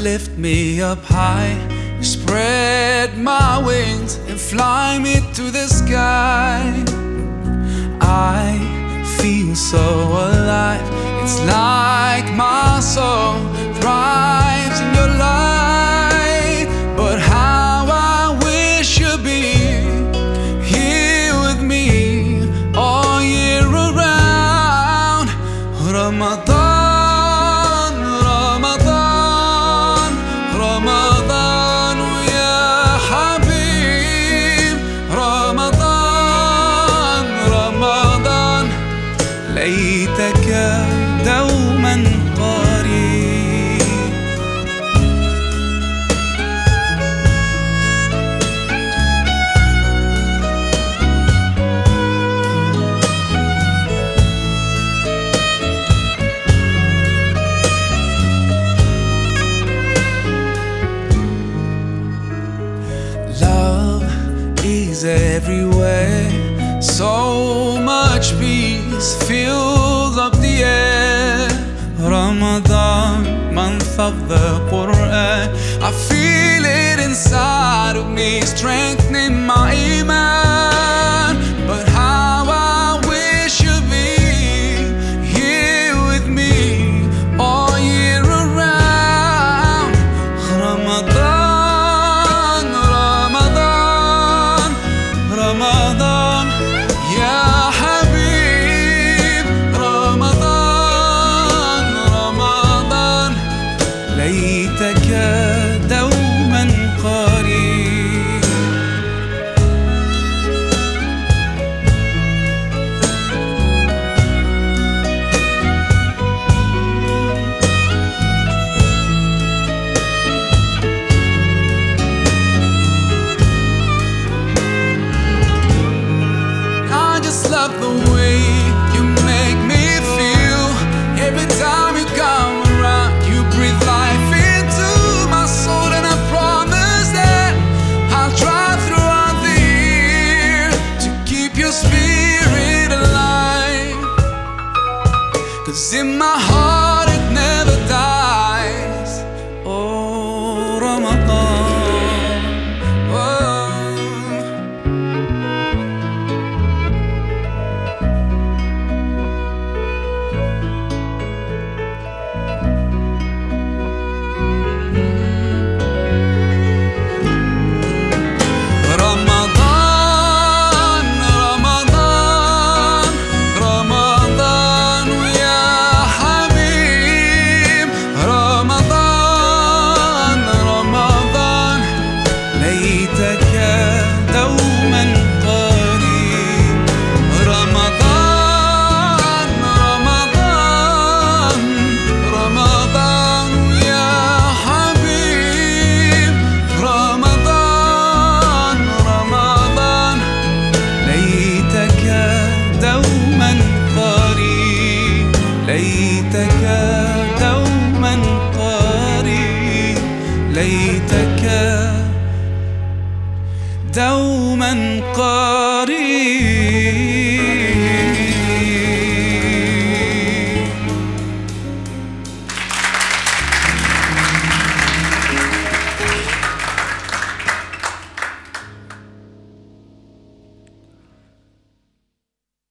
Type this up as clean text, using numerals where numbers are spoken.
lift me up high. You spread my wings and fly me to the sky. I feel so alive. It's like my soul thrives in your light. But how I wish you'd be here with me all year around. Ramadan, Ramadan, Ramadan, ya Habib. Ramadan, Ramadan, ليتك دوما قريب. Love is everywhere. So much peace fills up the air. Ramadan, month of the Quran. I feel it inside of me, strengthening my iman. But how I wish you'd be here with me all year around. Ramadan, Ramadan, Ramadan, ya Habib. Ramadan, Ramadan, ليتك دوما قريب. I just love the way you make me feel. Every time you come around, you breathe life into my soul. And I promise that I'll try throughout the year to keep your spirit alive. 'Cause in my heart it never dies. Oh, Ramadan, oh. Ramadan, Ramadan, Ramadan, ya Habib. Ramadan, Ramadan, ليتك دوما قريب. رمضان، رمضان، رمضان، يا حبيب. رمضان، رمضان، ليتك دوما قريب. ليتك دوما قريب. ليتك دوما قريب.